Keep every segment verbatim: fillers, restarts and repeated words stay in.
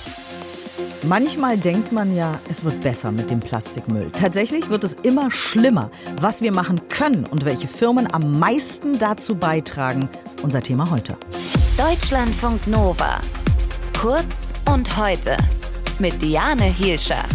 Manchmal denkt man ja, es wird besser mit dem Plastikmüll. Tatsächlich wird es immer schlimmer. Was wir machen können und welche Firmen am meisten dazu beitragen, unser Thema heute. Deutschlandfunk Nova. Kurz und heute mit Diane Hielscher.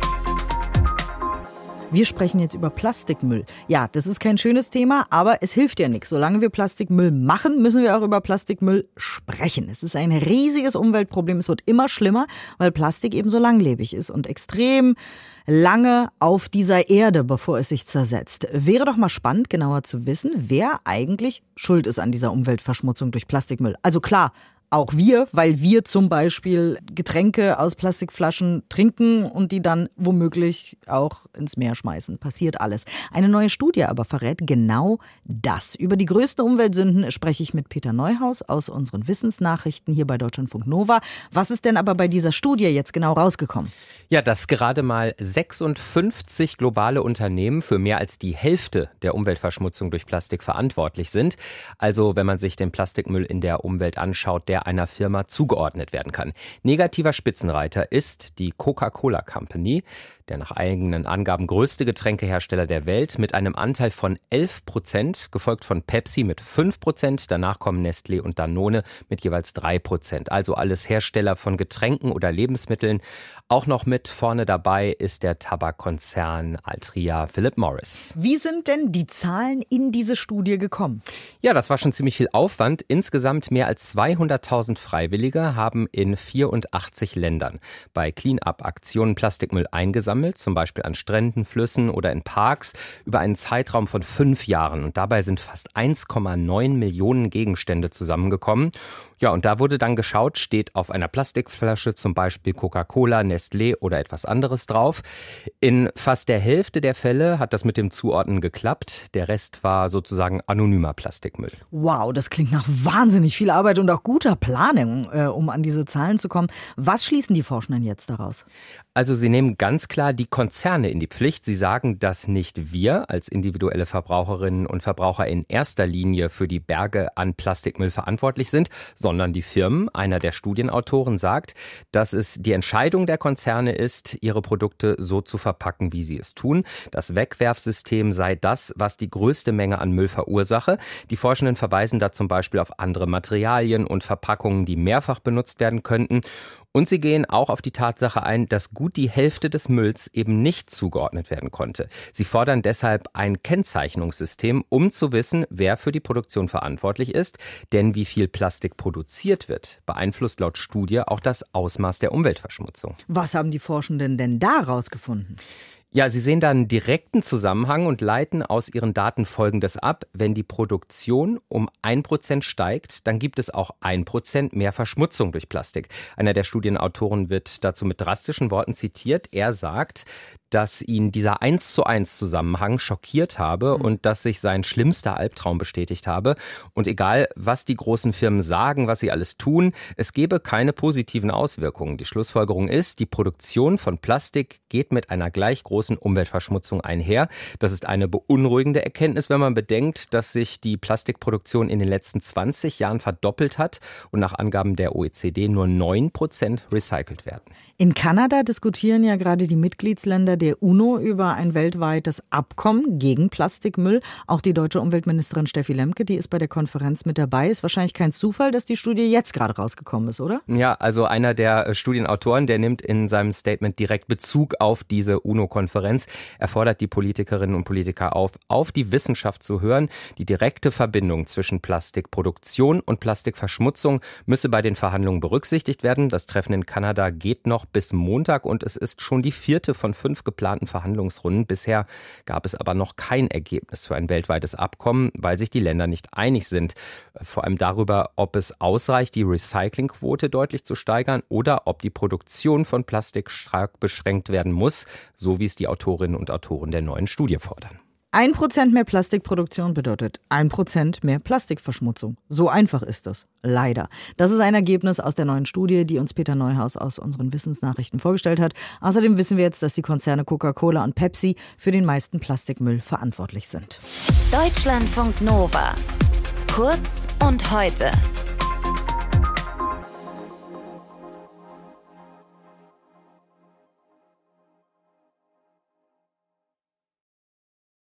Wir sprechen jetzt über Plastikmüll. Ja, das ist kein schönes Thema, aber es hilft ja nichts. Solange wir Plastikmüll machen, müssen wir auch über Plastikmüll sprechen. Es ist ein riesiges Umweltproblem. Es wird immer schlimmer, weil Plastik eben so langlebig ist und extrem lange auf dieser Erde, bevor es sich zersetzt. Wäre doch mal spannend, genauer zu wissen, wer eigentlich schuld ist an dieser Umweltverschmutzung durch Plastikmüll. Also klar, auch wir, weil wir zum Beispiel Getränke aus Plastikflaschen trinken und die dann womöglich auch ins Meer schmeißen. Passiert alles. Eine neue Studie aber verrät genau das. Über die größten Umweltsünden spreche ich mit Peter Neuhaus aus unseren Wissensnachrichten hier bei Deutschlandfunk Nova. Was ist denn aber bei dieser Studie jetzt genau rausgekommen? Ja, dass gerade mal sechsundfünfzig globale Unternehmen für mehr als die Hälfte der Umweltverschmutzung durch Plastik verantwortlich sind. Also wenn man sich den Plastikmüll in der Umwelt anschaut, der einer Firma zugeordnet werden kann. Negativer Spitzenreiter ist die Coca-Cola Company, der nach eigenen Angaben größte Getränkehersteller der Welt mit einem Anteil von elf Prozent, gefolgt von Pepsi mit fünf Prozent. Danach kommen Nestlé und Danone mit jeweils drei Prozent. Also alles Hersteller von Getränken oder Lebensmitteln. Auch noch mit vorne dabei ist der Tabakkonzern Altria Philip Morris. Wie sind denn die Zahlen in diese Studie gekommen? Ja, das war schon ziemlich viel Aufwand. Insgesamt mehr als zweihunderttausend Freiwillige haben in vierundachtzig Ländern bei Clean-up-Aktionen Plastikmüll eingesammelt, zum Beispiel an Stränden, Flüssen oder in Parks, über einen Zeitraum von fünf Jahren. Und dabei sind fast eins Komma neun Millionen Gegenstände zusammengekommen. Ja, und da wurde dann geschaut, steht auf einer Plastikflasche zum Beispiel Coca-Cola, Nestlé oder etwas anderes drauf. In fast der Hälfte der Fälle hat das mit dem Zuordnen geklappt. Der Rest war sozusagen anonymer Plastikmüll. Wow, das klingt nach wahnsinnig viel Arbeit und auch guter Planung, äh, um an diese Zahlen zu kommen. Was schließen die Forschenden jetzt daraus? Also sie nehmen ganz klar die Konzerne in die Pflicht. Sie sagen, dass nicht wir als individuelle Verbraucherinnen und Verbraucher in erster Linie für die Berge an Plastikmüll verantwortlich sind, sondern die Firmen. Einer der Studienautoren sagt, dass es die Entscheidung der Konzerne ist, ihre Produkte so zu verpacken, wie sie es tun. Das Wegwerfsystem sei das, was die größte Menge an Müll verursache. Die Forschenden verweisen da zum Beispiel auf andere Materialien und Verpackungen, die mehrfach benutzt werden könnten. Und sie gehen auch auf die Tatsache ein, dass gut die Hälfte des Mülls eben nicht zugeordnet werden konnte. Sie fordern deshalb ein Kennzeichnungssystem, um zu wissen, wer für die Produktion verantwortlich ist. Denn wie viel Plastik produziert wird, beeinflusst laut Studie auch das Ausmaß der Umweltverschmutzung. Was haben die Forschenden denn da rausgefunden? Ja, sie sehen da einen direkten Zusammenhang und leiten aus ihren Daten Folgendes ab. Wenn die Produktion um ein Prozent steigt, dann gibt es auch ein Prozent mehr Verschmutzung durch Plastik. Einer der Studienautoren wird dazu mit drastischen Worten zitiert. Er sagt, dass ihn dieser eins zu eins Zusammenhang schockiert habe und dass sich sein schlimmster Albtraum bestätigt habe. Und egal, was die großen Firmen sagen, was sie alles tun, es gebe keine positiven Auswirkungen. Die Schlussfolgerung ist, die Produktion von Plastik geht mit einer gleich großen Umweltverschmutzung einher. Das ist eine beunruhigende Erkenntnis, wenn man bedenkt, dass sich die Plastikproduktion in den letzten zwanzig Jahren verdoppelt hat und nach Angaben der O E C D nur neun Prozent recycelt werden. In Kanada diskutieren ja gerade die Mitgliedsländer der UNO über ein weltweites Abkommen gegen Plastikmüll. Auch die deutsche Umweltministerin Steffi Lemke, die ist bei der Konferenz mit dabei. Ist wahrscheinlich kein Zufall, dass die Studie jetzt gerade rausgekommen ist, oder? Ja, also einer der Studienautoren, der nimmt in seinem Statement direkt Bezug auf diese UNO-Konferenz. Er fordert die Politikerinnen und Politiker auf, auf die Wissenschaft zu hören. Die direkte Verbindung zwischen Plastikproduktion und Plastikverschmutzung müsse bei den Verhandlungen berücksichtigt werden. Das Treffen in Kanada geht noch bis Montag und es ist schon die vierte von fünf geplanten Verhandlungsrunden. Bisher gab es aber noch kein Ergebnis für ein weltweites Abkommen, weil sich die Länder nicht einig sind. Vor allem darüber, ob es ausreicht, die Recyclingquote deutlich zu steigern oder ob die Produktion von Plastik stark beschränkt werden muss, so wie es die Autorinnen und Autoren der neuen Studie fordern. Ein Prozent mehr Plastikproduktion bedeutet ein Prozent mehr Plastikverschmutzung. So einfach ist das. Leider. Das ist ein Ergebnis aus der neuen Studie, die uns Peter Neuhaus aus unseren Wissensnachrichten vorgestellt hat. Außerdem wissen wir jetzt, dass die Konzerne Coca-Cola und Pepsi für den meisten Plastikmüll verantwortlich sind. Deutschlandfunk Nova. Kurz und heute.